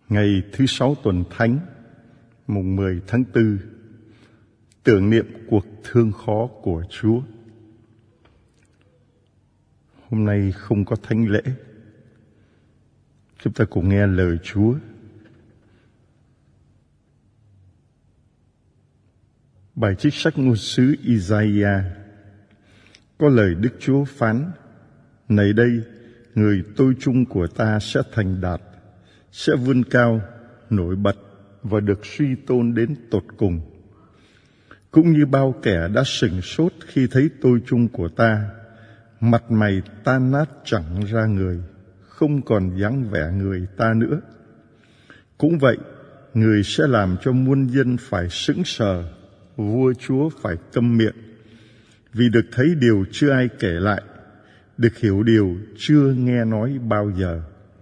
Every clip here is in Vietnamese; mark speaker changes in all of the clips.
Speaker 1: Ngày thứ Sáu tuần Thánh, mùng 10 tháng 4, tưởng niệm cuộc thương khó của Chúa. Hôm nay không có thánh lễ. Chúng ta cùng nghe lời Chúa. Bài trích sách ngôn sứ Isaiah. Có lời Đức Chúa phán: Này đây, người tôi chung của ta sẽ thành đạt, sẽ vươn cao, nổi bật và được suy tôn đến tột cùng. Cũng như bao kẻ đã sửng sốt khi thấy tôi chung của ta, mặt mày tan nát chẳng ra người, không còn dáng vẻ người ta nữa. Cũng vậy, người sẽ làm cho muôn dân phải sững sờ, vua chúa phải câm miệng, vì được thấy điều chưa ai kể lại, được hiểu điều chưa nghe nói bao giờ.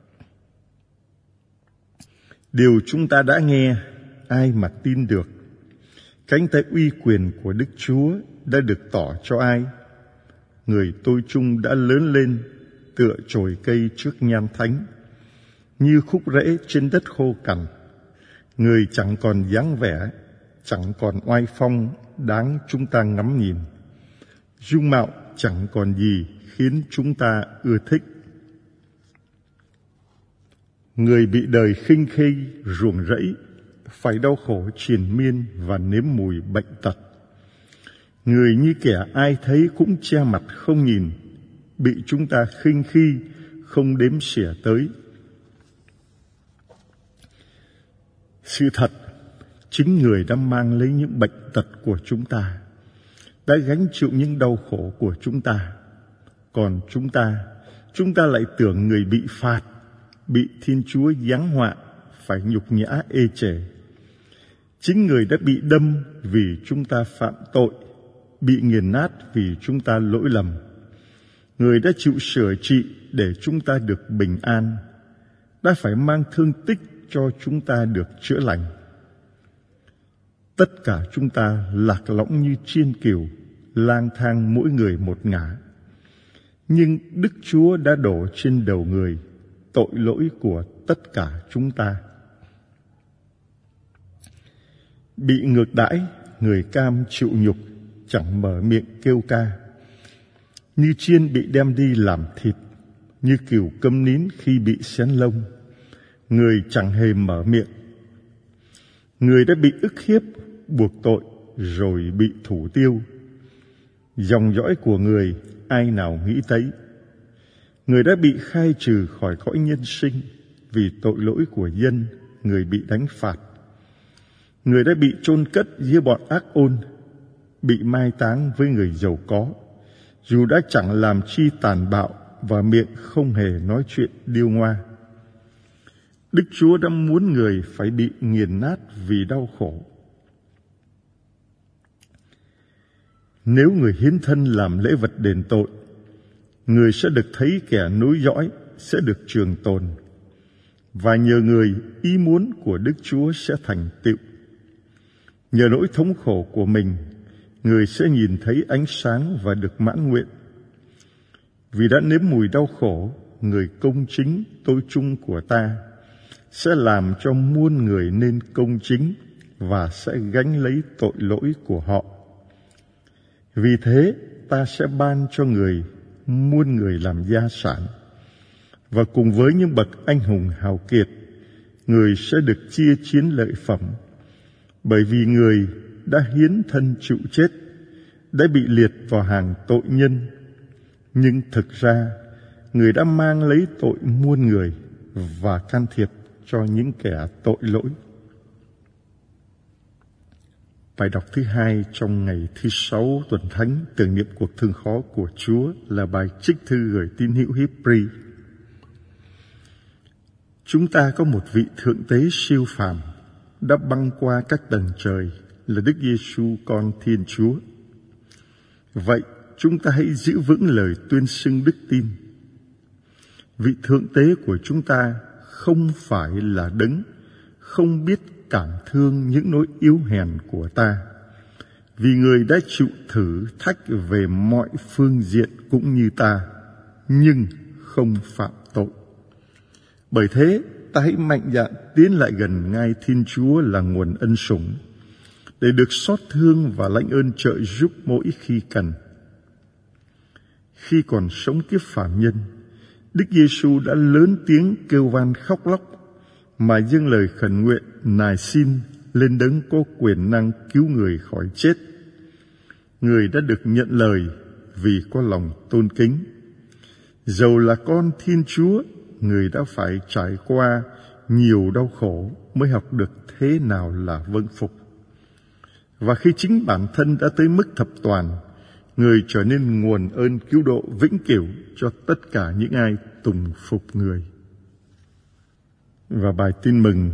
Speaker 1: Điều chúng ta đã nghe, ai mà tin được? Cánh tay uy quyền của Đức Chúa đã được tỏ cho ai? Người tôi chung đã lớn lên tựa chồi cây trước nhan thánh, như khúc rễ trên đất khô cằn. Người chẳng còn dáng vẻ, chẳng còn oai phong đáng chúng ta ngắm nhìn. Dung mạo chẳng còn gì khiến chúng ta ưa thích. Người bị đời khinh khi, ruồng rẫy, phải đau khổ triền miên và nếm mùi bệnh tật. Người như kẻ ai thấy cũng che mặt không nhìn, bị chúng ta khinh khi, không đếm xỉa tới. Sự thật, chính người đã mang lấy những bệnh tật của chúng ta, đã gánh chịu những đau khổ của chúng ta. Còn chúng ta lại tưởng người bị phạt, bị Thiên Chúa giáng họa, phải nhục nhã ê chề. Chính người đã bị đâm vì chúng ta phạm tội, bị nghiền nát vì chúng ta lỗi lầm. Người đã chịu sửa trị để chúng ta được bình an, đã phải mang thương tích cho chúng ta được chữa lành. Tất cả chúng ta lạc lõng như chiên cừu, lang thang mỗi người một ngả. Nhưng Đức Chúa đã đổ trên đầu người tội lỗi của tất cả chúng ta. Bị ngược đãi, người cam chịu nhục, chẳng mở miệng kêu ca. Như chiên bị đem đi làm thịt, như cừu câm nín khi bị xén lông, người chẳng hề mở miệng. Người đã bị ức hiếp, buộc tội, rồi bị thủ tiêu. Dòng dõi của người, ai nào nghĩ tới? Người đã bị khai trừ khỏi cõi nhân sinh, vì tội lỗi của dân, người bị đánh phạt. Người đã bị chôn cất giữa bọn ác ôn, bị mai táng với người giàu có, dù đã chẳng làm chi tàn bạo và miệng không hề nói chuyện điêu ngoa. Đức Chúa đã muốn người phải bị nghiền nát vì đau khổ. Nếu người hiến thân làm lễ vật đền tội, người sẽ được thấy kẻ nối dõi sẽ được trường tồn, và nhờ người, ý muốn của Đức Chúa sẽ thành tựu. Nhờ nỗi thống khổ của mình, người sẽ nhìn thấy ánh sáng và được mãn nguyện. Vì đã nếm mùi đau khổ, người công chính tôi chung của ta sẽ làm cho muôn người nên công chính và sẽ gánh lấy tội lỗi của họ. Vì thế, ta sẽ ban cho người muôn người làm gia sản, và cùng với những bậc anh hùng hào kiệt, người sẽ được chia chiến lợi phẩm. Bởi vì người đã hiến thân chịu chết, đã bị liệt vào hàng tội nhân, nhưng thực ra người đã mang lấy tội muôn người và can thiệp cho những kẻ tội lỗi. Bài đọc thứ hai trong ngày thứ Sáu tuần Thánh tưởng niệm cuộc thương khó của Chúa là bài trích thư gửi tín hữu Hebri. Chúng ta có một vị thượng tế siêu phàm đã băng qua các tầng trời, là Đức Giêsu con Thiên Chúa. Vậy chúng ta hãy giữ vững lời tuyên xưng đức tin. Vị thượng tế của chúng ta không phải là đấng không biết cảm thương những nỗi yếu hèn của ta, vì người đã chịu thử thách về mọi phương diện cũng như ta, nhưng không phạm tội. Bởi thế ta hãy mạnh dạn tiến lại gần ngai Thiên Chúa là nguồn ân sủng, để được xót thương và lãnh ơn trợ giúp mỗi khi cần. Khi còn sống kiếp phàm nhân, Đức Giêsu đã lớn tiếng kêu van khóc lóc mà dâng lời khẩn nguyện nài xin lên Đấng có quyền năng cứu người khỏi chết. Người đã được nhận lời vì có lòng tôn kính. Dầu là con Thiên Chúa, người đã phải trải qua nhiều đau khổ mới học được thế nào là vâng phục. Và khi chính bản thân đã tới mức thập toàn, người trở nên nguồn ơn cứu độ vĩnh cửu cho tất cả những ai tùng phục người. Và bài tin mừng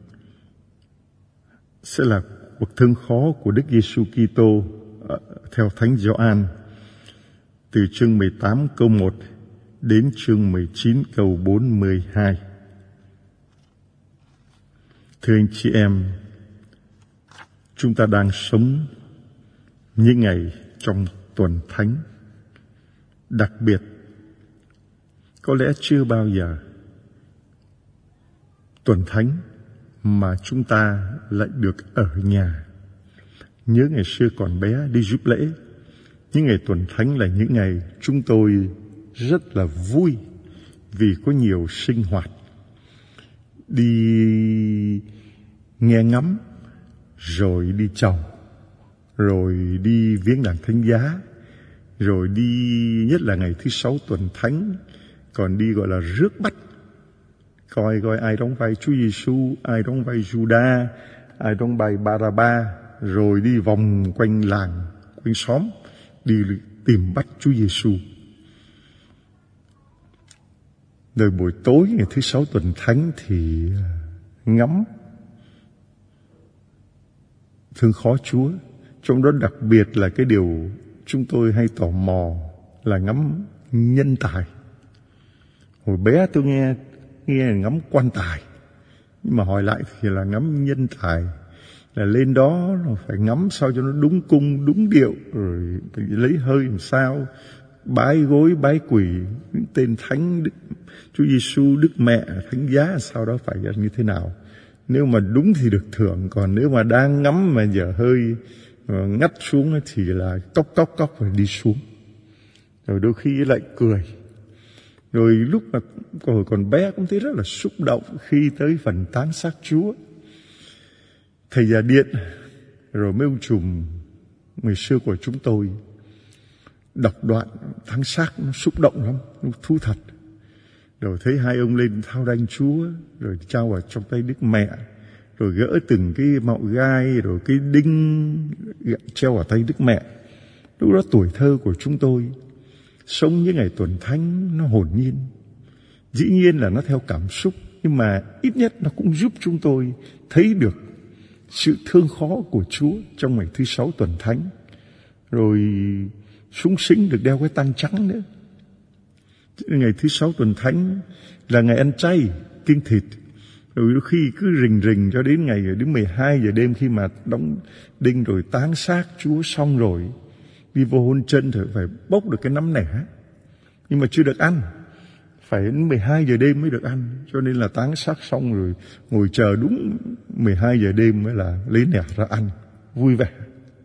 Speaker 1: sẽ là cuộc thương khó của Đức Giêsu Kitô theo Thánh Gioan, từ chương 18 câu 1 đến chương 19 câu 42. Thưa anh chị em, chúng ta đang sống những ngày trong tuần thánh. Đặc biệt, có lẽ chưa bao giờ tuần thánh mà chúng ta lại được ở nhà. Nhớ ngày xưa còn bé đi giúp lễ, những ngày tuần thánh là những ngày chúng tôi rất là vui vì có nhiều sinh hoạt. Đi nghe ngắm, rồi đi chầu, rồi đi viếng đàn thánh giá, rồi đi, nhất là ngày thứ Sáu tuần thánh, còn đi gọi là rước bắt, coi ai đóng vai Chúa Giêsu, ai đóng vai Juda, ai đóng vai Ba-ra-ba, rồi đi vòng quanh làng, quanh xóm, đi tìm bắt Chúa Giêsu. Rồi buổi tối ngày thứ Sáu tuần thánh thì ngắm thương khó Chúa. Trong đó đặc biệt là cái điều chúng tôi hay tò mò là ngắm nhân tài. Hồi bé tôi nghe ngắm quan tài, nhưng mà hỏi lại thì là ngắm nhân tài, là lên đó là phải ngắm sao cho nó đúng cung, đúng điệu, rồi phải lấy hơi làm sao, bái gối, bái quỳ tên Thánh Đức Chúa Giêsu, Đức Mẹ, Thánh Giá, sau đó phải như thế nào. Nếu mà đúng thì được thưởng, còn nếu mà đang ngắm mà dở hơi ngắt xuống thì là cốc rồi đi xuống. Rồi đôi khi lại cười. Rồi lúc mà còn bé cũng thấy rất là xúc động khi tới phần táng xác Chúa. Thầy Già Điện, rồi mấy ông trùm ngày xưa của chúng tôi đọc đoạn táng xác nó xúc động lắm, nó thú thật. Rồi thấy hai ông lên thao đanh Chúa, rồi trao vào trong tay Đức Mẹ, rồi gỡ từng cái mạo gai, rồi cái đinh treo vào tay Đức Mẹ. Lúc đó tuổi thơ của chúng tôi sống những ngày tuần thánh nó hồn nhiên. Dĩ nhiên là nó theo cảm xúc, nhưng mà ít nhất nó cũng giúp chúng tôi thấy được sự thương khó của Chúa trong ngày thứ Sáu tuần thánh. Rồi súng xính được đeo cái tang trắng nữa. Ngày thứ Sáu tuần thánh là ngày ăn chay, kiêng thịt. Rồi đôi khi cứ rình cho đến ngày đến 12 giờ đêm, khi mà đóng đinh rồi táng xác Chúa xong rồi, đi vô hôn chân thì phải bốc được cái nắm nẻ, nhưng mà chưa được ăn, phải đến 12 giờ đêm mới được ăn. Cho nên là táng xác xong rồi ngồi chờ đúng 12 giờ đêm mới là lấy nẻ ra ăn, vui vẻ.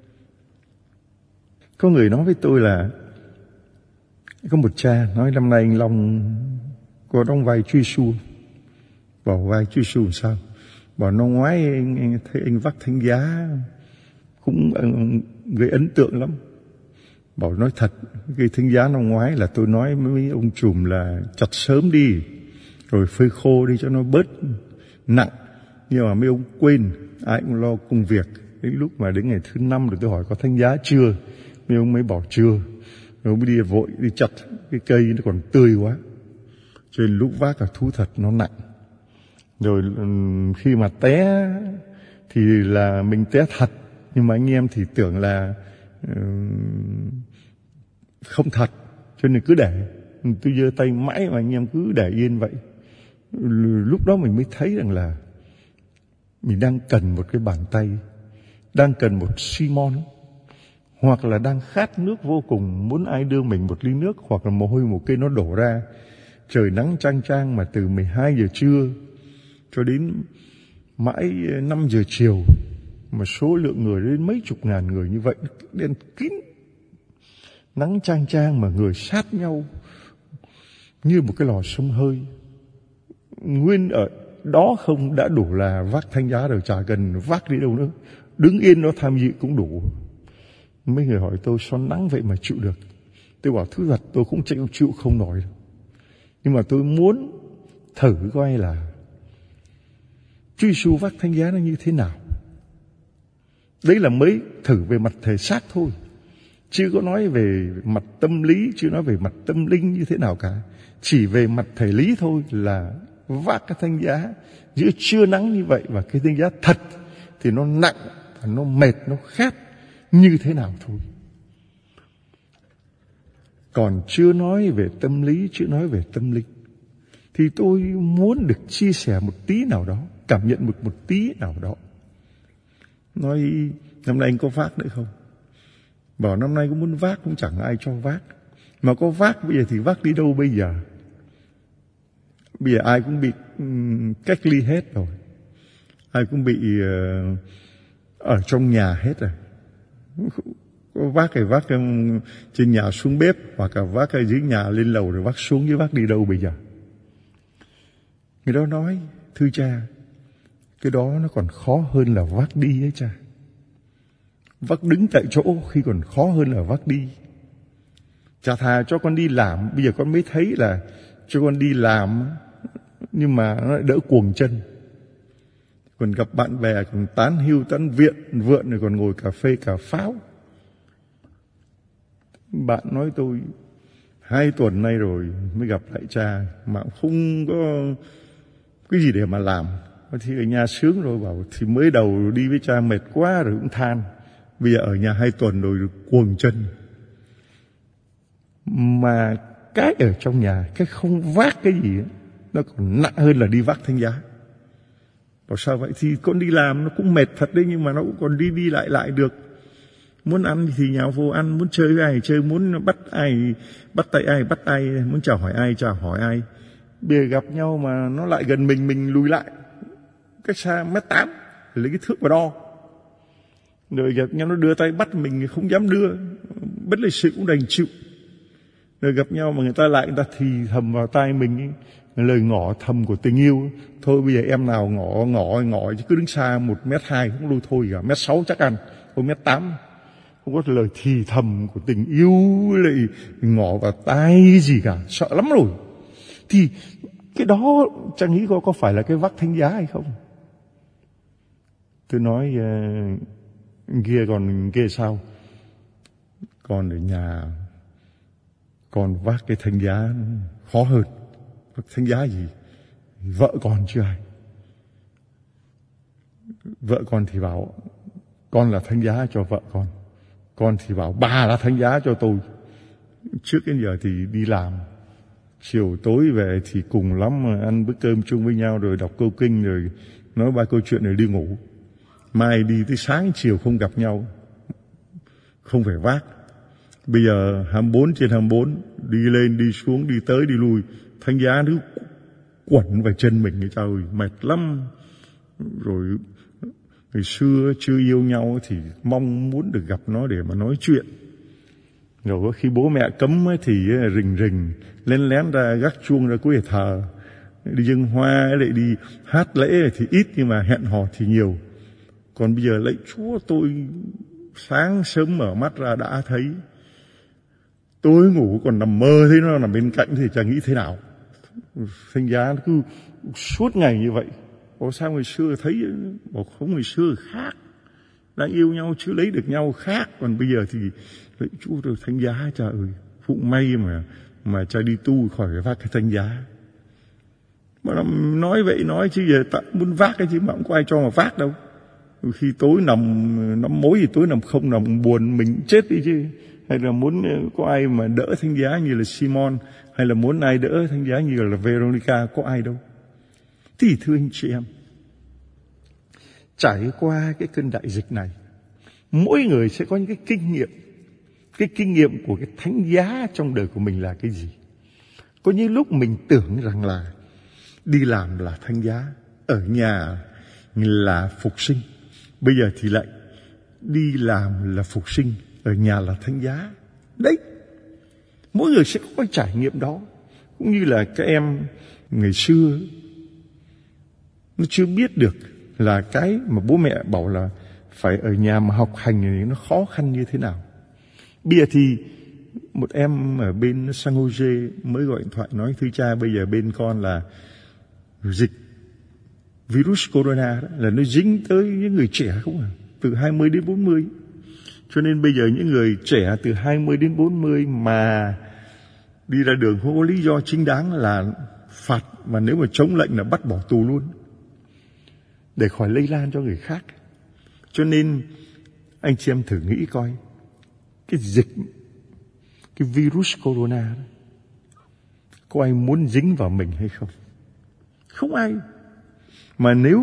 Speaker 1: Có người nói với tôi là có một cha nói năm nay anh Long có đóng vai Chúa Giêsu. Bảo vai Chúa Giêsu làm sao? Bảo năm ngoái anh thấy anh vác thánh giá cũng gây ấn tượng lắm. Bảo nói thật, cái thánh giá năm ngoái là tôi nói với mấy ông trùm là chặt sớm đi, rồi phơi khô đi cho nó bớt nặng. Nhưng mà mấy ông quên, ai cũng lo công việc. Đến lúc mà đến ngày thứ 5 rồi tôi hỏi có thánh giá chưa? Mấy ông mới bảo chưa. Rồi mới đi vội đi chặt cái cây nó còn tươi quá. Cho nên lúc vác là thú thật nó nặng. Rồi khi mà té thì là mình té thật, nhưng mà anh em thì tưởng là không thật, cho nên cứ để. Tôi giơ tay mãi mà anh em cứ để yên vậy. Lúc đó mình mới thấy rằng là mình đang cần một cái bàn tay, đang cần một Simon, hoặc là đang khát nước vô cùng, muốn ai đưa mình một ly nước, hoặc là mồ hôi một cây nó đổ ra. Trời nắng chang chang mà từ 12 giờ trưa cho đến mãi 5 giờ chiều, mà số lượng người đến mấy chục ngàn người như vậy, đen kín, nắng chang chang mà người sát nhau như một cái lò xông hơi. Nguyên ở đó không đã đủ là vác thánh giá rồi, chả cần vác đi đâu nữa, đứng yên nó tham dự cũng đủ. Mấy người hỏi tôi sao nắng vậy mà chịu được. Tôi bảo thú thật tôi cũng chịu không nổi đâu. Nhưng mà tôi muốn thử coi là Chúa Giêsu vác thánh giá nó như thế nào. Đấy là mới thử về mặt thể xác thôi, chưa có nói về mặt tâm lý, chưa nói về mặt tâm linh như thế nào cả. Chỉ về mặt thể lý thôi là vác cái thánh giá giữa trưa nắng như vậy, và cái thánh giá thật thì nó nặng và nó mệt, nó khát như thế nào thôi. Còn chưa nói về tâm lý, chưa nói về tâm linh, thì tôi muốn được chia sẻ một tí nào đó, cảm nhận một tí nào đó. Nói năm nay anh có vác nữa không? Bảo năm nay có muốn vác cũng chẳng ai cho vác. Mà có vác bây giờ thì vác đi đâu bây giờ? Bây giờ ai cũng bị cách ly hết rồi. Ai cũng bị ở trong nhà hết rồi. Có vác thì vác trên nhà xuống bếp, hoặc là vác ở dưới nhà lên lầu rồi vác xuống, chứ vác đi đâu bây giờ? Người đó nói, thưa cha, cái đó nó còn khó hơn là vác đi ấy cha. Vác đứng tại chỗ khi còn khó hơn là vác đi. Chả thà cho con đi làm, bây giờ con mới thấy là cho con đi làm nhưng mà nó lại đỡ cuồng chân. Còn gặp bạn bè còn tán hưu tán vượn rồi còn ngồi cà phê cà pháo. Bạn nói tôi 2 tuần nay rồi mới gặp lại cha mà không có cái gì để mà làm. Thì ở nhà sướng rồi, bảo thì mới đầu đi với cha mệt quá rồi cũng than. Bây giờ ở nhà 2 tuần rồi cuồng chân. Mà cái ở trong nhà, cái không vác cái gì ấy, nó còn nặng hơn là đi vác thánh giá. Bảo sao vậy? Thì con đi làm nó cũng mệt thật đấy, nhưng mà nó cũng còn đi lại được. Muốn ăn thì nhào vô ăn, muốn chơi với ai chơi, muốn bắt tay ai bắt tay, muốn chào hỏi ai. Bây giờ gặp nhau mà nó lại gần mình lùi lại cách xa 1m8, lấy cái thước mà đo. Rồi gặp nhau nó đưa tay bắt mình không dám đưa, bất lịch sự cũng đành chịu. Rồi gặp nhau mà người ta thì thầm vào tai mình lời ngỏ thầm của tình yêu. Thôi bây giờ em nào ngỏ chứ cứ đứng xa 1m2 cũng lui thôi cả, 1m6 chắc ăn, không 1m8. Không có lời thì thầm của tình yêu lại ngỏ vào tai gì cả, sợ lắm rồi. Thì cái đó chẳng nghĩ có phải là cái vác thánh giá hay không? Tôi nói còn kia sao? Con ở nhà con vác cái thánh giá khó hơn. Vác thánh giá gì? Vợ con chứ ai. Vợ con thì bảo con là thánh giá cho vợ con. Con thì bảo bà là thánh giá cho tôi. Trước đến giờ thì đi làm, chiều tối về thì cùng lắm ăn bữa cơm chung với nhau, rồi đọc câu kinh, rồi nói 3 câu chuyện rồi đi ngủ. Mai đi tới sáng chiều không gặp nhau, không phải vác. Bây giờ 24/24, đi lên đi xuống, đi tới đi lui, thánh giá cứ quẩn vào chân mình. Trời ơi, mệt lắm. Rồi ngày xưa chưa yêu nhau thì mong muốn được gặp nó để mà nói chuyện. Rồi khi bố mẹ cấm thì rình lén ra gác chuông ra cuối thờ, đi dâng hoa lại đi hát lễ thì ít, nhưng mà hẹn hò thì nhiều. Còn bây giờ lạy Chúa, tôi sáng sớm mở mắt ra đã thấy, tối ngủ còn nằm mơ thấy nó nằm bên cạnh thì chẳng nghĩ thế nào. Thánh giá nó cứ suốt ngày như vậy. Ủa sao ngày xưa thấy, bảo không, ngày xưa khác, đang yêu nhau chưa lấy được nhau khác. Còn bây giờ thì lạy Chúa rồi, thánh giá, trời ơi, phụng may mà cha đi tu khỏi phải vác cái thánh giá. Mà nói vậy nói chứ giờ ta muốn vác cái chứ mà không có ai cho mà vác đâu. Khi tối nằm mối thì tối nằm không nằm buồn mình chết đi chứ. Hay là muốn có ai mà đỡ thánh giá như là Simon, hay là muốn ai đỡ thánh giá như là Veronica, có ai đâu. Thì thưa anh chị em, trải qua cái cơn đại dịch này, mỗi người sẽ có những cái kinh nghiệm. Cái kinh nghiệm của cái thánh giá trong đời của mình là cái gì? Có những lúc mình tưởng rằng là đi làm là thánh giá, ở nhà là phục sinh. Bây giờ thì lại đi làm là phục sinh, ở nhà là thánh giá. Đấy, mỗi người sẽ có cái trải nghiệm đó. Cũng như là các em ngày xưa, nó chưa biết được là cái mà bố mẹ bảo là phải ở nhà mà học hành thì nó khó khăn như thế nào. Bây giờ thì một em ở bên San Jose mới gọi điện thoại nói: thưa cha, bây giờ bên con là dịch virus corona đó, là nó dính tới những người trẻ không à, từ 20 đến 40. Cho nên bây giờ những người trẻ từ 20 đến 40 mà đi ra đường không có lý do chính đáng là phạt, mà nếu mà chống lệnh là bắt bỏ tù luôn, để khỏi lây lan cho người khác. Cho nên anh chị em thử nghĩ coi, cái dịch, cái virus corona đó, có ai muốn dính vào mình hay không? Không ai. Mà nếu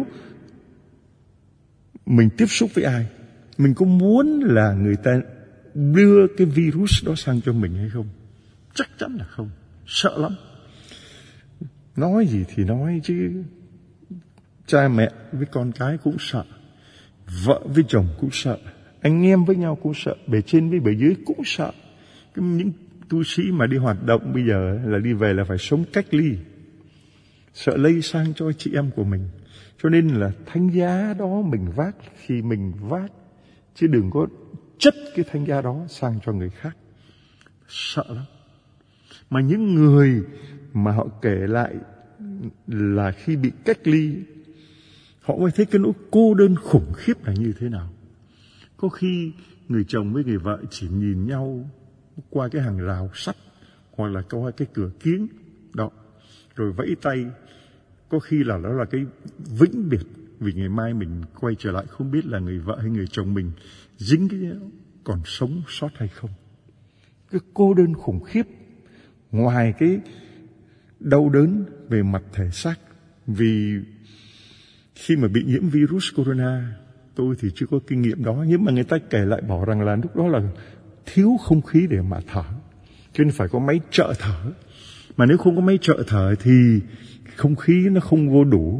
Speaker 1: mình tiếp xúc với ai, mình có muốn là người ta đưa cái virus đó sang cho mình hay không? Chắc chắn là không. Sợ lắm. Nói gì thì nói chứ, cha mẹ với con cái cũng sợ, vợ với chồng cũng sợ, anh em với nhau cũng sợ, bề trên với bề dưới cũng sợ. Những tu sĩ mà đi hoạt động bây giờ là đi về là phải sống cách ly, sợ lây sang cho chị em của mình. Cho nên là thánh giá đó mình vác thì mình vác, chứ đừng có chất cái thánh giá đó sang cho người khác. Sợ lắm. Mà những người mà họ kể lại là khi bị cách ly, họ mới thấy cái nỗi cô đơn khủng khiếp là như thế nào. Có khi người chồng với người vợ chỉ nhìn nhau qua cái hàng rào sắt hoặc là qua cái cửa kiếng đó, rồi vẫy tay. Có khi là đó là cái vĩnh biệt, vì ngày mai mình quay trở lại không biết là người vợ hay người chồng mình dính cái còn sống sót hay không. Cái cô đơn khủng khiếp, ngoài cái đau đớn về mặt thể xác. Vì khi mà bị nhiễm virus corona, tôi thì chưa có kinh nghiệm đó, nhưng mà người ta kể lại bảo rằng là lúc đó là thiếu không khí để mà thở, cho nên phải có máy trợ thở. Mà nếu không có máy trợ thở thì không khí nó không vô đủ,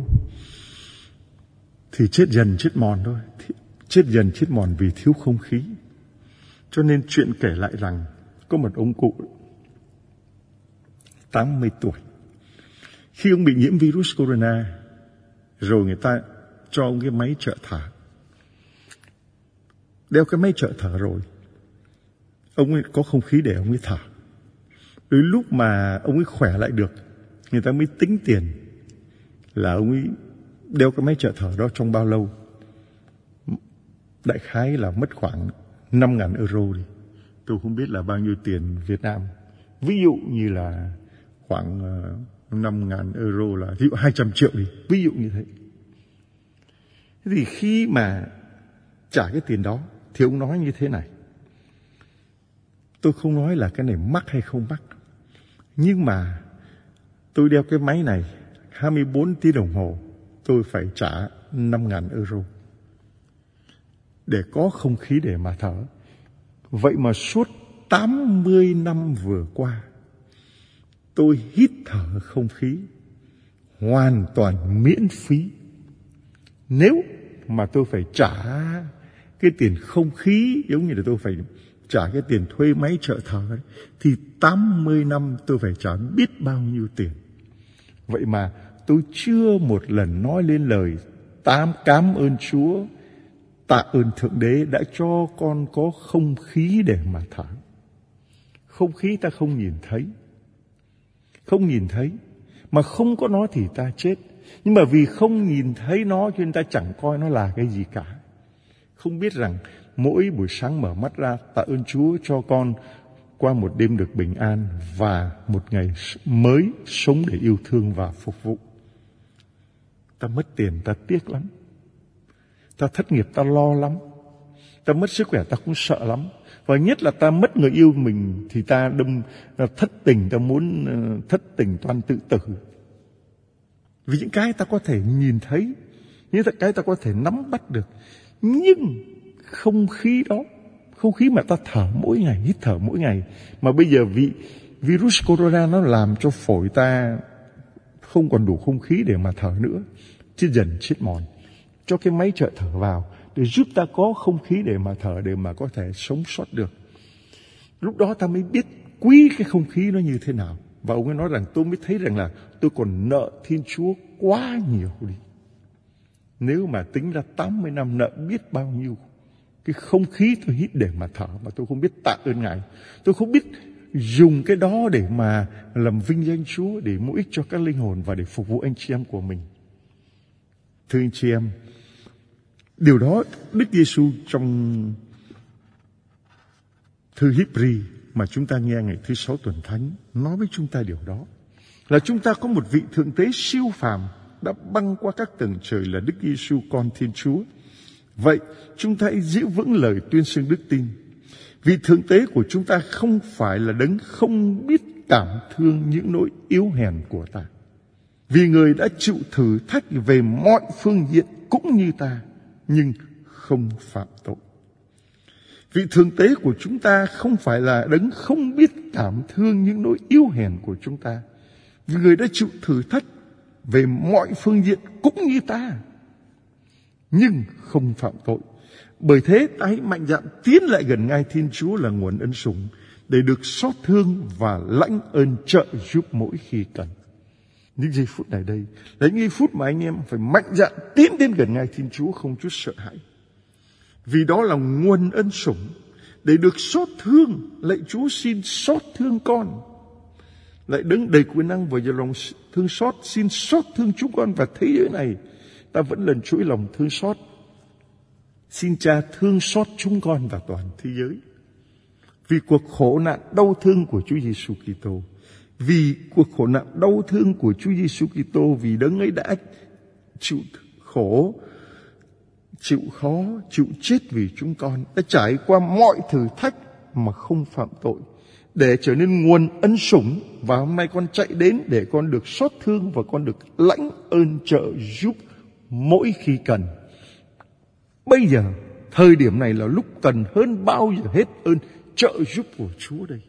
Speaker 1: thì chết dần chết mòn thôi, chết dần chết mòn vì thiếu không khí. Cho nên chuyện kể lại rằng có một ông cụ 80 tuổi, khi ông bị nhiễm virus corona, rồi người ta cho ông cái máy trợ thở. Đeo cái máy trợ thở rồi, ông ấy có không khí để ông ấy thở. Đến lúc mà ông ấy khỏe lại được, người ta mới tính tiền là ông ấy đeo cái máy trợ thở đó trong bao lâu. Đại khái là mất khoảng 5.000 euro đi. Tôi không biết là bao nhiêu tiền Việt Nam. Ví dụ như là khoảng 5.000 euro là ví dụ 200 triệu đi. Ví dụ như thế. Thế thì khi mà trả cái tiền đó thì ông nói như thế này: tôi không nói là cái này mắc hay không mắc, nhưng mà tôi đeo cái máy này 24 tiếng đồng hồ, tôi phải trả 5.000 euro để có không khí để mà thở. Vậy mà suốt 80 năm vừa qua, tôi hít thở không khí hoàn toàn miễn phí. Nếu mà tôi phải trả cái tiền không khí, giống như là tôi phải trả cái tiền thuê máy trợ thở ấy, thì 80 năm tôi phải trả biết bao nhiêu tiền. Vậy mà tôi chưa một lần nói lên lời cảm ơn Chúa, tạ ơn Thượng Đế đã cho con có không khí để mà thở. Không khí ta không nhìn thấy. Không nhìn thấy. Mà không có nó thì ta chết. Nhưng mà vì không nhìn thấy nó cho nên ta chẳng coi nó là cái gì cả. Không biết rằng mỗi buổi sáng mở mắt ra, tạ ơn Chúa cho con qua một đêm được bình an và một ngày mới sống để yêu thương và phục vụ. Ta mất tiền ta tiếc lắm. Ta thất nghiệp ta lo lắm. Ta mất sức khỏe ta cũng sợ lắm. Và nhất là ta mất người yêu mình thì ta thất tình, ta muốn thất tình toan tự tử. Vì những cái ta có thể nhìn thấy, những cái ta có thể nắm bắt được. Nhưng không khí đó, không khí mà ta thở mỗi ngày, hít thở mỗi ngày, mà bây giờ vì virus corona nó làm cho phổi ta không còn đủ không khí để mà thở nữa. chết dần chết mòn, cho cái máy trợ thở vào để giúp ta có không khí để mà thở, để mà có thể sống sót được. Lúc đó ta mới biết quý cái không khí nó như thế nào. Và ông ấy nói rằng tôi mới thấy rằng là tôi còn nợ Thiên Chúa quá nhiều đi. Nếu mà tính ra 80 năm nợ biết bao nhiêu. Cái không khí tôi hít để mà thở mà tôi không biết tạ ơn Ngài. Tôi không biết dùng cái đó để mà làm vinh danh Chúa, để mua ích cho các linh hồn và để phục vụ anh chị em của mình. Thưa anh chị em, điều đó Đức Giêsu trong thư Hi-bri mà chúng ta nghe ngày thứ 6 tuần Thánh nói với chúng ta điều đó. Là chúng ta có một vị thượng tế siêu phàm đã băng qua các tầng trời là Đức Giêsu con Thiên Chúa. Vậy chúng ta hãy giữ vững lời tuyên xưng đức tin. Vị thượng tế của chúng ta không phải là đấng không biết cảm thương những nỗi yếu hèn của ta. Vì Người đã chịu thử thách về mọi phương diện cũng như ta, nhưng không phạm tội. Vị thượng tế của chúng ta không phải là đấng không biết cảm thương những nỗi yếu hèn của chúng ta. Vì Người đã chịu thử thách về mọi phương diện cũng như ta, nhưng không phạm tội. Bởi thế ta hãy mạnh dạn tiến lại gần ngai Thiên Chúa là nguồn ân sủng, để được xót thương và lãnh ơn trợ giúp mỗi khi cần. Những giây phút này đây là những giây phút mà anh em phải mạnh dạn tiến đến gần ngai Thiên Chúa không chút sợ hãi. Vì đó là nguồn ân sủng để được xót thương. Lạy Chúa, xin xót thương con. Lạy Đấng đầy quyền năng và lòng thương xót, xin xót thương chúng con. Và thế giới này ta vẫn lần chuỗi lòng thương xót. Xin Cha thương xót chúng con và toàn thế giới. Vì cuộc khổ nạn đau thương của Chúa Giêsu Kitô, vì cuộc khổ nạn đau thương của Chúa Giêsu Kitô, vì Đấng ấy đã chịu khổ, chịu khó, chịu chết vì chúng con, đã trải qua mọi thử thách mà không phạm tội, để trở nên nguồn ân sủng. Và hôm nay con chạy đến để con được xót thương và con được lãnh ơn trợ giúp mỗi khi cần. Bây giờ, thời điểm này là lúc cần hơn bao giờ hết ơn trợ giúp của Chúa đây.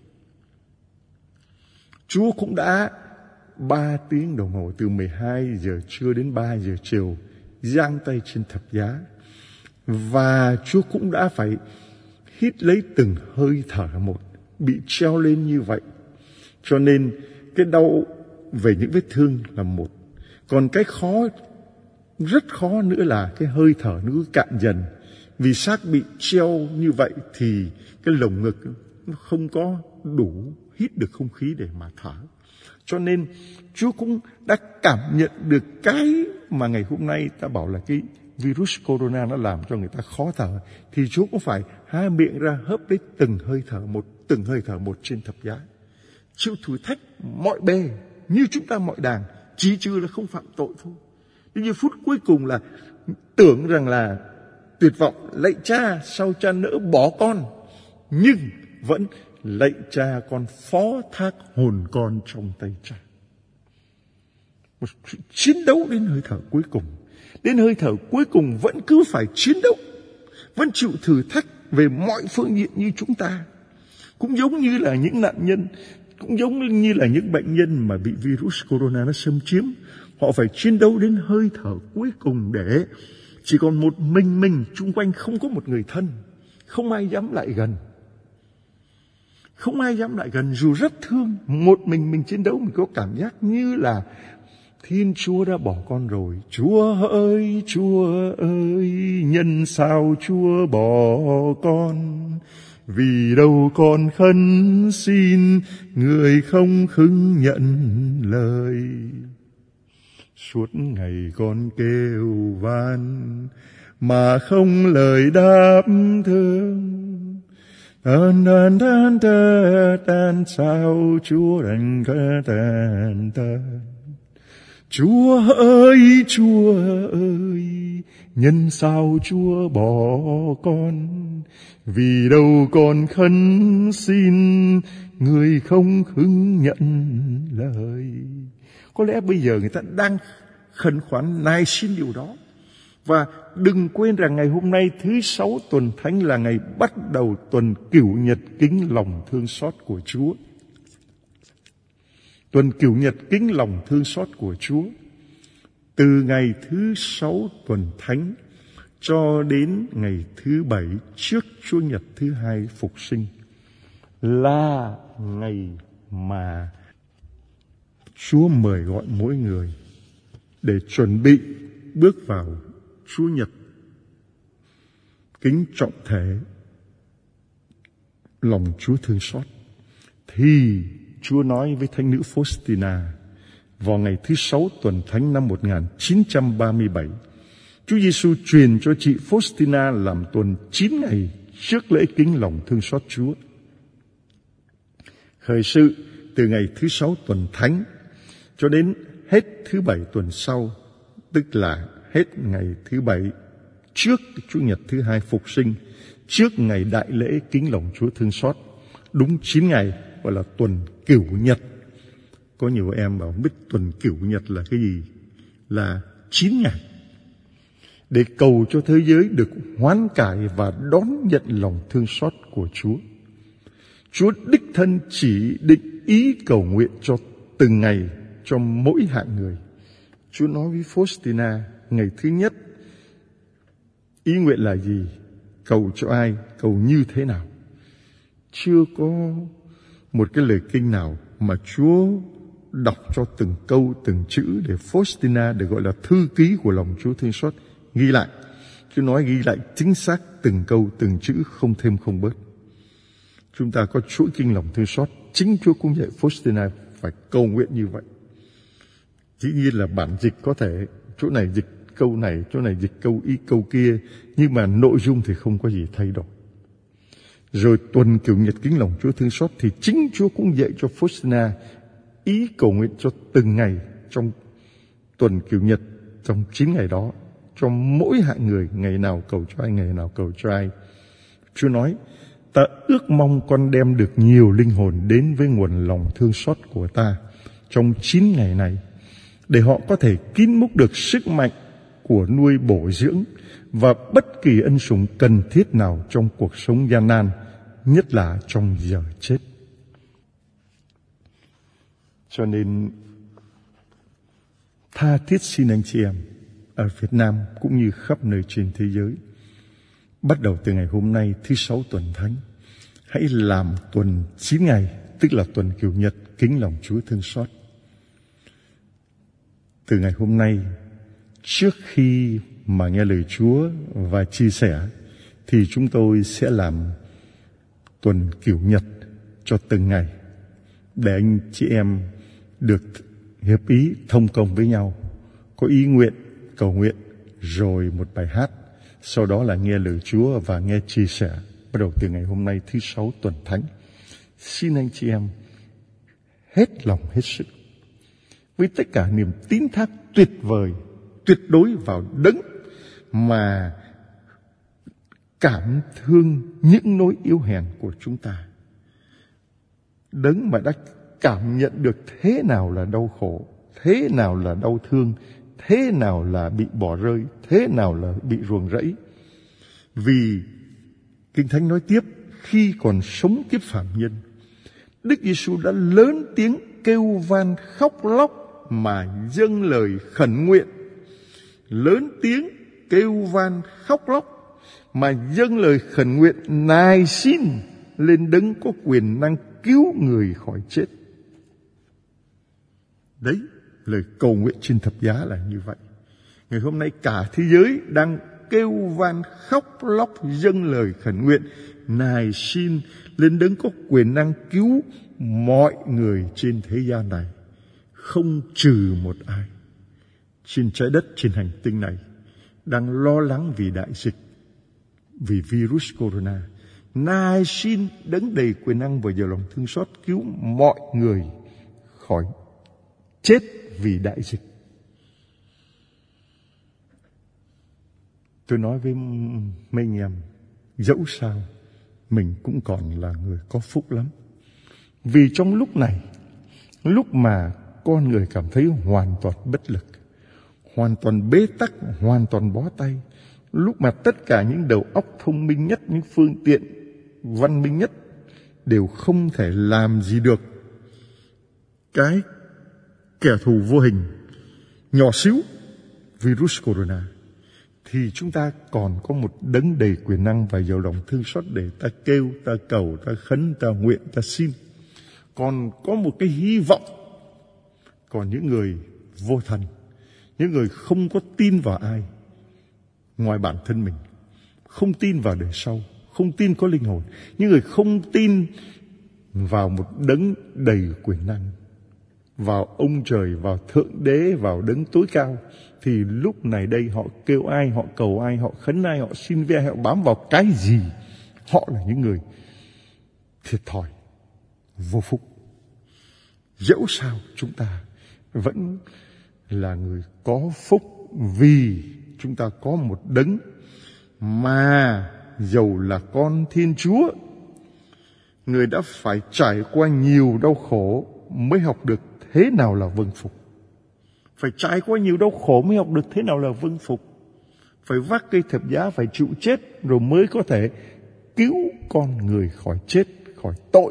Speaker 1: Chúa cũng đã 3 tiếng đồng hồ, từ 12 giờ trưa đến 3 giờ chiều, giang tay trên thập giá. Và Chúa cũng đã phải hít lấy từng hơi thở một, bị treo lên như vậy. Cho nên cái đau về những vết thương là một. Còn cái khó, rất khó nữa là cái hơi thở nó cứ cạn dần. Vì xác bị treo như vậy thì cái lồng ngực nó không có đủ hít được không khí để mà thở. Cho nên Chúa cũng đã cảm nhận được cái mà ngày hôm nay ta bảo là cái virus corona nó làm cho người ta khó thở. Thì Chúa cũng phải há miệng ra hớp lấy từng hơi thở một trên thập giá. Chịu thử thách mọi bề như chúng ta mọi đàng, chỉ trừ là không phạm tội thôi. Nhưng phút cuối cùng là tưởng rằng là tuyệt vọng, lạy Cha sao Cha nỡ bỏ con, nhưng vẫn lạy Cha, con phó thác hồn con trong tay Cha. Một chiến đấu đến hơi thở cuối cùng. Đến hơi thở cuối cùng vẫn cứ phải chiến đấu, vẫn chịu thử thách về mọi phương diện như chúng ta. Cũng giống như là những nạn nhân, cũng giống như là những bệnh nhân mà bị virus corona nó xâm chiếm. Họ phải chiến đấu đến hơi thở cuối cùng để chỉ còn một mình, chung quanh không có một người thân, không ai dám lại gần. Không ai dám lại gần dù rất thương. Một mình chiến đấu, mình có cảm giác như là Thiên Chúa đã bỏ con rồi. Chúa ơi, nhân sao Chúa bỏ con? Vì đâu con khấn xin, người không khứng nhận lời. Suốt ngày con kêu van, mà không lời đáp thương. Tan sao Chúa đành tan. Chúa ơi, nhân sao Chúa bỏ con? Vì đâu con khấn xin, người không khứng nhận lời. Có lẽ bây giờ người ta đang khẩn khoản nài xin điều đó. Và đừng quên rằng ngày hôm nay thứ 6 tuần Thánh là ngày bắt đầu tuần Cửu Nhật kính lòng thương xót của Chúa. Tuần Cửu Nhật kính lòng thương xót của Chúa. từ ngày thứ 6 tuần thánh cho đến ngày thứ 7 trước Chúa Nhật thứ 2 phục sinh là ngày mà Chúa mời gọi mỗi người để chuẩn bị bước vào Chúa Nhật kính trọng thể lòng Chúa thương xót. Thì Chúa nói với thánh nữ Faustina vào ngày thứ 6 tuần thánh năm 1937, Chúa Giêsu truyền cho chị Faustina làm tuần 9 ngày trước lễ kính lòng thương xót Chúa. Khởi sự từ ngày thứ 6 tuần thánh cho đến hết thứ 7 tuần sau, tức là hết ngày thứ 7 trước Chủ nhật thứ 2 phục sinh, trước ngày đại lễ kính lòng Chúa thương xót, đúng 9 ngày, gọi là tuần Cửu Nhật. Có nhiều em bảo biết tuần Cửu Nhật là cái gì? Là 9 ngày để cầu cho thế giới được hoán cải và đón nhận lòng thương xót của Chúa. Chúa đích thân chỉ định ý cầu nguyện cho từng ngày, cho mỗi hạng người. Chúa nói với Faustina, ngày thứ nhất, ý nguyện là gì? Cầu cho ai? Cầu như thế nào? Chưa có một cái lời kinh nào mà Chúa đọc cho từng câu, từng chữ để Faustina được gọi là thư ký của lòng Chúa thương xót ghi lại. Chúa nói ghi lại chính xác từng câu, từng chữ, không thêm không bớt. Chúng ta có chuỗi kinh lòng thương xót, chính Chúa cũng dạy Faustina phải cầu nguyện như vậy. Dĩ nhiên là bản dịch có thể chỗ này dịch câu này, chỗ này dịch câu ý câu kia, nhưng mà nội dung thì không có gì thay đổi. Rồi tuần Cửu Nhật kính lòng Chúa thương xót thì chính Chúa cũng dạy cho Faustina ý cầu nguyện cho từng ngày trong tuần Cửu Nhật, trong 9 ngày đó, cho mỗi hạng người, ngày nào cầu cho ai, ngày nào cầu cho ai. Chúa nói, ta ước mong con đem được nhiều linh hồn đến với nguồn lòng thương xót của ta trong 9 ngày này, để họ có thể kín múc được sức mạnh của nuôi bổ dưỡng và bất kỳ ân sủng cần thiết nào trong cuộc sống gian nan, nhất là trong giờ chết. Cho nên tha thiết xin anh chị em ở Việt Nam cũng như khắp nơi trên thế giới, bắt đầu từ ngày hôm nay thứ 6 tuần thánh, hãy làm tuần 9 ngày, tức là tuần Cửu Nhật kính lòng Chúa thương xót. Từ ngày hôm nay, trước khi mà nghe lời Chúa và chia sẻ, thì chúng tôi sẽ làm tuần Cửu Nhật cho từng ngày, để anh chị em được hiệp ý thông công với nhau, có ý nguyện, cầu nguyện, rồi một bài hát, sau đó là nghe lời Chúa và nghe chia sẻ, bắt đầu từ ngày hôm nay thứ 6 tuần thánh. Xin anh chị em hết lòng hết sức, với tất cả niềm tín thác tuyệt vời, tuyệt đối vào Đấng mà cảm thương những nỗi yếu hèn của chúng ta. Đấng mà đã cảm nhận được thế nào là đau khổ, thế nào là đau thương, thế nào là bị bỏ rơi, thế nào là bị ruồng rẫy. Vì Kinh Thánh nói tiếp, khi còn sống kiếp phàm nhân, Đức Giêsu đã lớn tiếng kêu van khóc lóc mà dâng lời khẩn nguyện. Lớn tiếng kêu van khóc lóc mà dâng lời khẩn nguyện nài xin lên Đấng có quyền năng cứu người khỏi chết. Đấy, lời cầu nguyện trên thập giá là như vậy. Ngày hôm nay cả thế giới đang kêu van khóc lóc dâng lời khẩn nguyện nài xin lên Đấng có quyền năng cứu mọi người trên thế gian này, không trừ một ai. Trên trái đất, trên hành tinh này đang lo lắng vì đại dịch, vì virus corona, nài xin Đấng đầy quyền năng và giàu lòng thương xót cứu mọi người khỏi chết vì đại dịch. Tôi nói với mấy anh em, dẫu sao mình cũng còn là người có phúc lắm. Vì trong lúc này, lúc mà con người cảm thấy hoàn toàn bất lực, hoàn toàn bế tắc, hoàn toàn bó tay, lúc mà tất cả những đầu óc thông minh nhất, những phương tiện văn minh nhất đều không thể làm gì được cái kẻ thù vô hình nhỏ xíu virus corona, thì chúng ta còn có một đấng đầy quyền năng và giàu lòng thương xót để ta kêu, ta cầu, ta khấn, ta nguyện, ta xin. Còn có một cái hy vọng. Còn những người vô thần, những người không có tin vào ai ngoài bản thân mình, không tin vào đời sau, không tin có linh hồn, những người không tin vào một đấng đầy quyền năng, vào ông trời, vào thượng đế, vào đấng tối cao, thì lúc này đây họ kêu ai, họ cầu ai, họ khấn ai, họ xin ve, họ bám vào cái gì, họ là những người thiệt thòi, vô phúc. Dẫu sao chúng ta vẫn là người có phúc, vì chúng ta có một đấng mà dầu là con Thiên Chúa, người đã phải trải qua nhiều đau khổ mới học được thế nào là vâng phục. Phải trải qua nhiều đau khổ mới học được thế nào là vâng phục. Phải vác cây thập giá, phải chịu chết rồi mới có thể cứu con người khỏi chết, khỏi tội.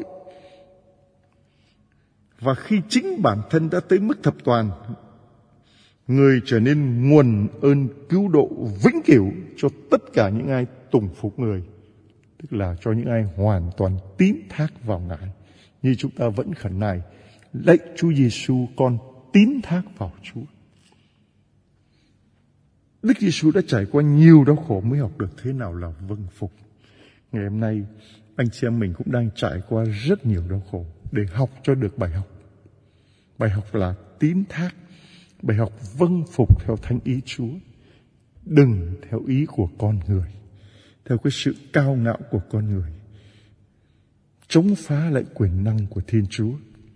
Speaker 1: Và khi chính bản thân đã tới mức thập toàn, người trở nên nguồn ơn cứu độ vĩnh cửu cho tất cả những ai tùng phục người, tức là cho những ai hoàn toàn tín thác vào Ngài. Như chúng ta vẫn khẩn nài, lạy Chúa Giêsu, con tín thác vào Chúa. Đức Giêsu đã trải qua nhiều đau khổ mới học được thế nào là vâng phục. Ngày hôm nay, anh chị em mình cũng đang trải qua rất nhiều đau khổ để học cho được bài học. Bài học là tín thác, bài học vâng phục theo thánh ý Chúa. Đừng theo ý của con người, theo cái sự cao ngạo của con người, chống phá lại quyền năng của Thiên Chúa,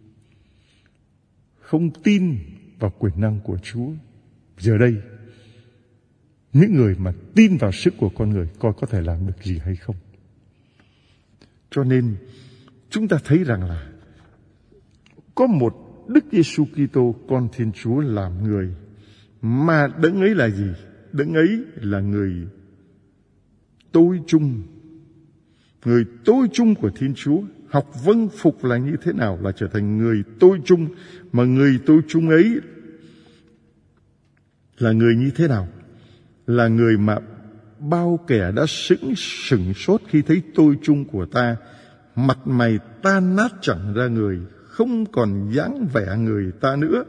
Speaker 1: không tin vào quyền năng của Chúa. Giờ đây, những người mà tin vào sức của con người coi có thể làm được gì hay không. Cho nên chúng ta thấy rằng là có một Đức Giêsu Kitô, con Thiên Chúa làm người, mà đấng ấy là gì? Đấng ấy là người tối trung, người tối trung của Thiên Chúa. Học vâng phục là như thế nào? Là trở thành người tối trung. Mà người tối trung ấy là người như thế nào? Là người mà bao kẻ đã sửng sốt khi thấy tôi trung của ta, mặt mày tan nát chẳng ra người, không còn dáng vẻ người ta nữa.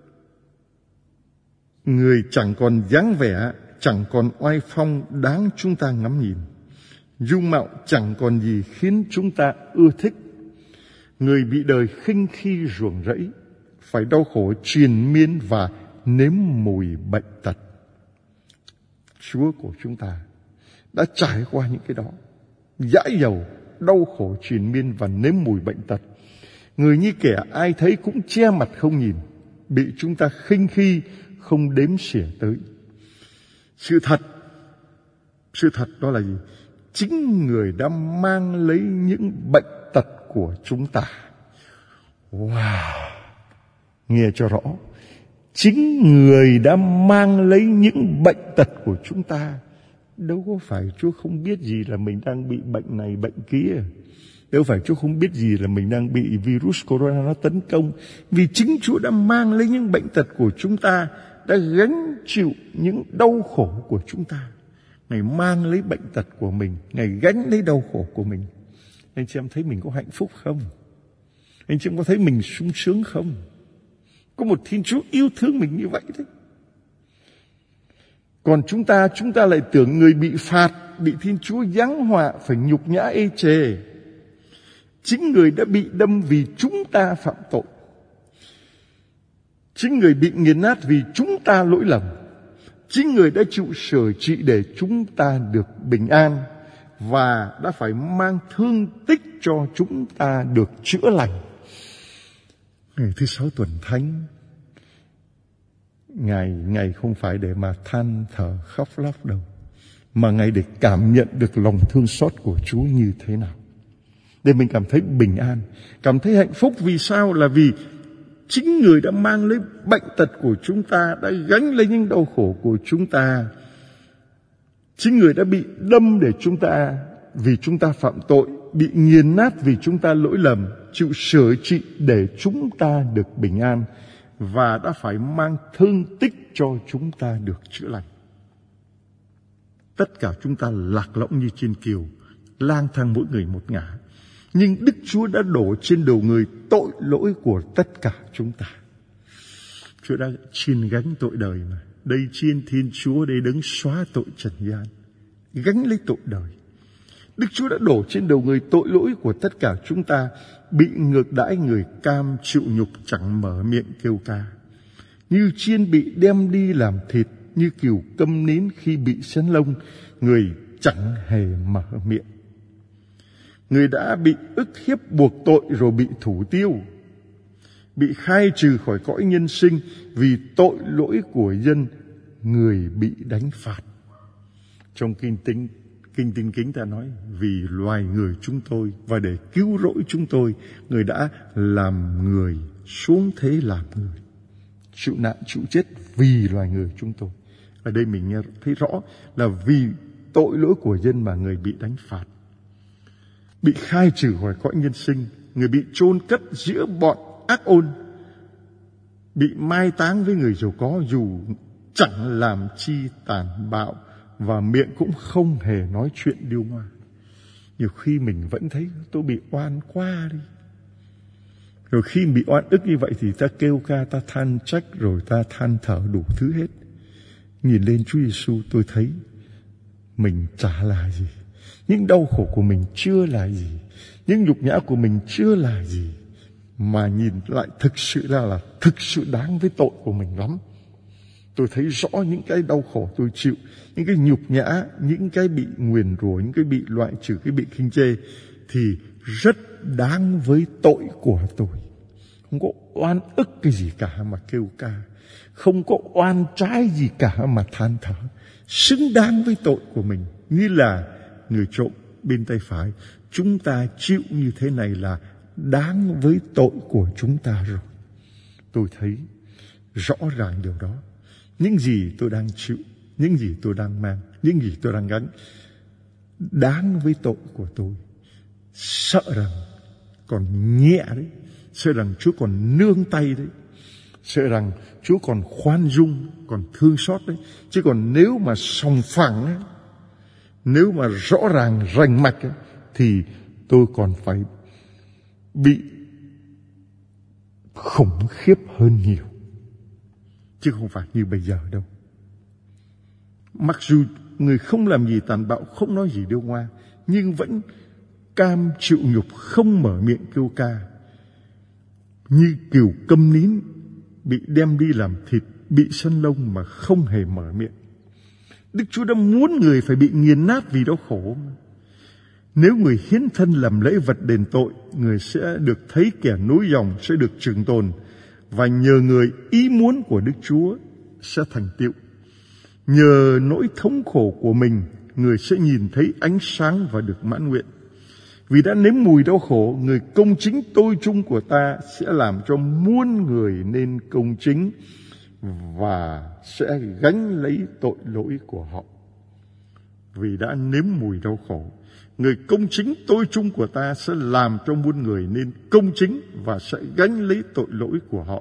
Speaker 1: Người chẳng còn dáng vẻ, chẳng còn oai phong đáng chúng ta ngắm nhìn. Dung mạo chẳng còn gì khiến chúng ta ưa thích. Người bị đời khinh khi ruồng rẫy, phải đau khổ triền miên và nếm mùi bệnh tật. Chúa của chúng ta đã trải qua những cái đó, dãi dầu, đau khổ triền miên và nếm mùi bệnh tật. Người như kẻ ai thấy cũng che mặt không nhìn, bị chúng ta khinh khi không đếm xỉa tới. Sự thật đó là gì? Chính người đã mang lấy những bệnh tật của chúng ta. Wow! Nghe cho rõ. Chính người đã mang lấy những bệnh tật của chúng ta. Đâu có phải Chúa không biết gì là mình đang bị bệnh này bệnh kia. Đâu phải Chúa không biết gì là mình đang bị virus corona nó tấn công. Vì chính Chúa đã mang lấy những bệnh tật của chúng ta, đã gánh chịu những đau khổ của chúng ta. Ngài mang lấy bệnh tật của mình, Ngài gánh lấy đau khổ của mình. Anh chị em thấy mình có hạnh phúc không? Anh chị em có thấy mình sung sướng không? Có một Thiên Chúa yêu thương mình như vậy đấy. Còn chúng ta lại tưởng người bị phạt, bị Thiên Chúa giáng họa, phải nhục nhã ê chề. Chính người đã bị đâm vì chúng ta phạm tội. Chính người bị nghiền nát vì chúng ta lỗi lầm. Chính người đã chịu sửa trị để chúng ta được bình an, và đã phải mang thương tích cho chúng ta được chữa lành. Ngày thứ 6 tuần thánh, Ngài không phải để mà than thở khóc lóc đâu, mà Ngài để cảm nhận được lòng thương xót của Chúa như thế nào, để mình cảm thấy bình an, cảm thấy hạnh phúc. Vì sao? Là vì chính người đã mang lấy bệnh tật của chúng ta, đã gánh lấy những đau khổ của chúng ta. Chính người đã bị đâm để chúng ta, vì chúng ta phạm tội, bị nghiền nát vì chúng ta lỗi lầm, chịu sửa trị để chúng ta được bình an. và đã phải mang thương tích cho chúng ta được chữa lành. Tất cả chúng ta lạc lõng như trên kiều, lang thang mỗi người một ngả. Nhưng Đức Chúa đã đổ trên đầu người tội lỗi của tất cả chúng ta. Chúa đã chiên gánh tội đời mà. Đây chiên Thiên Chúa, đây đấng xóa tội trần gian, gánh lấy tội đời. Đức Chúa đã đổ trên đầu người tội lỗi của tất cả chúng ta. Bị ngược đãi, người cam chịu nhục chẳng mở miệng kêu ca. Như chiên bị đem đi làm thịt, như cừu câm nín khi bị xén lông, người chẳng hề mở miệng. Người đã bị ức hiếp buộc tội rồi bị thủ tiêu, bị khai trừ khỏi cõi nhân sinh. Vì tội lỗi của dân, người bị đánh phạt. Trong Kinh Tinh Kính ta nói, vì loài người chúng tôi và để cứu rỗi chúng tôi, người đã làm người xuống thế làm người, chịu nạn chịu chết vì loài người chúng tôi. Ở đây mình nghe thấy rõ là vì tội lỗi của dân mà người bị đánh phạt, bị khai trừ khỏi cõi nhân sinh, người bị chôn cất giữa bọn ác ôn, bị mai táng với người giàu có dù chẳng làm chi tàn bạo, và miệng cũng không hề nói chuyện điêu ngoa. Nhiều khi mình vẫn thấy tôi bị oan quá đi. Rồi khi bị oan ức như vậy thì ta kêu ca, ta than trách, rồi ta than thở đủ thứ hết. Nhìn lên Chúa Giêsu, tôi thấy mình chả là gì. Những đau khổ của mình chưa là gì. Những nhục nhã của mình chưa là gì. Mà nhìn lại thực sự là thực sự đáng với tội của mình lắm. Tôi thấy rõ những cái đau khổ tôi chịu, những cái nhục nhã, những cái bị nguyền rủa, những cái bị loại trừ, cái bị khinh chê, thì rất đáng với tội của tôi. Không có oan ức cái gì cả mà kêu ca, không có oan trái gì cả mà than thở. Xứng đáng với tội của mình. Như là người trộm bên tay phải, chúng ta chịu như thế này là đáng với tội của chúng ta rồi. Tôi thấy rõ ràng điều đó. Những gì tôi đang chịu, những gì tôi đang mang, những gì tôi đang gánh, đáng với tội của tôi. Sợ rằng còn nhẹ đấy, sợ rằng Chúa còn nương tay đấy, sợ rằng Chúa còn khoan dung, còn thương xót đấy. Chứ còn nếu mà sòng phẳng ấy, nếu mà rõ ràng rành mạch ấy, thì tôi còn phải bị khủng khiếp hơn nhiều, chứ không phải như bây giờ đâu. Mặc dù người không làm gì tàn bạo, không nói gì điêu ngoa, nhưng vẫn cam chịu nhục, không mở miệng kêu ca. Như cừu câm nín, bị đem đi làm thịt, bị săn lông mà không hề mở miệng. Đức Chúa đã muốn người phải bị nghiền nát vì đau khổ. Nếu người hiến thân làm lễ vật đền tội, người sẽ được thấy kẻ nối dòng, sẽ được trường tồn, và nhờ người ý muốn của Đức Chúa sẽ thành tựu. Nhờ nỗi thống khổ của mình, người sẽ nhìn thấy ánh sáng và được mãn nguyện. Vì đã nếm mùi đau khổ, người công chính tôi chung của ta sẽ làm cho muôn người nên công chính và sẽ gánh lấy tội lỗi của họ. Vì đã nếm mùi đau khổ, người công chính tôi chung của ta sẽ làm cho muôn người nên công chính và sẽ gánh lấy tội lỗi của họ.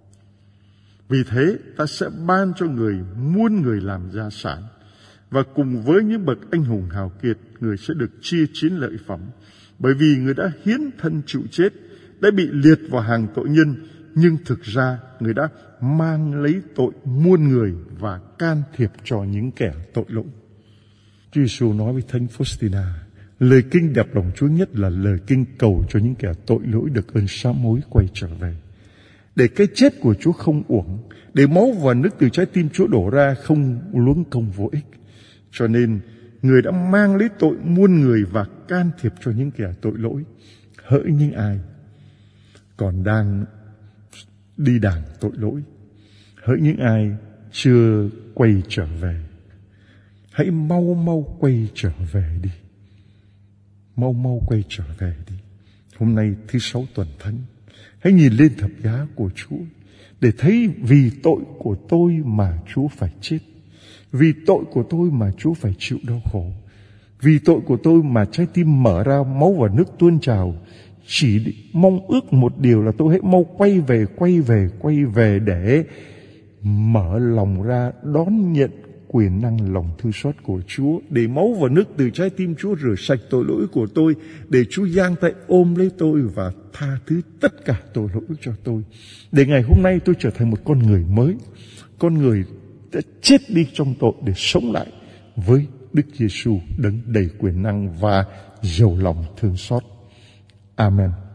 Speaker 1: Vì thế ta sẽ ban cho người muôn người làm gia sản, và cùng với những bậc anh hùng hào kiệt, người sẽ được chia chiến lợi phẩm. Bởi vì người đã hiến thân chịu chết, đã bị liệt vào hàng tội nhân, nhưng thực ra người đã mang lấy tội muôn người và can thiệp cho những kẻ tội lỗi. Chúa Giêsu nói với Thánh Faustina, lời kinh đẹp lòng Chúa nhất là lời kinh cầu cho những kẻ tội lỗi được ơn sám hối quay trở về. Để cái chết của Chúa không uổng, để máu và nước từ trái tim Chúa đổ ra không luống công vô ích. Cho nên người đã mang lấy tội muôn người và can thiệp cho những kẻ tội lỗi. Hỡi những ai còn đang đi đàng tội lỗi, hỡi những ai chưa quay trở về, hãy mau mau quay trở về đi. Mau mau quay trở về đi. Hôm nay thứ 6 tuần thánh, hãy nhìn lên thập giá của Chúa để thấy vì tội của tôi mà Chúa phải chết. Vì tội của tôi mà Chúa phải chịu đau khổ. Vì tội của tôi mà trái tim mở ra, máu và nước tuôn trào. chỉ mong ước một điều là tôi hãy mau quay về để mở lòng ra đón nhận quyền năng lòng thương xót của Chúa, để máu và nước từ trái tim Chúa rửa sạch tội lỗi của tôi, để Chúa giang tay ôm lấy tôi và tha thứ tất cả tội lỗi cho tôi, để ngày hôm nay tôi trở thành một con người mới, con người đã chết đi trong tội để sống lại với Đức Giêsu đấng đầy quyền năng và giàu lòng thương xót. Amen.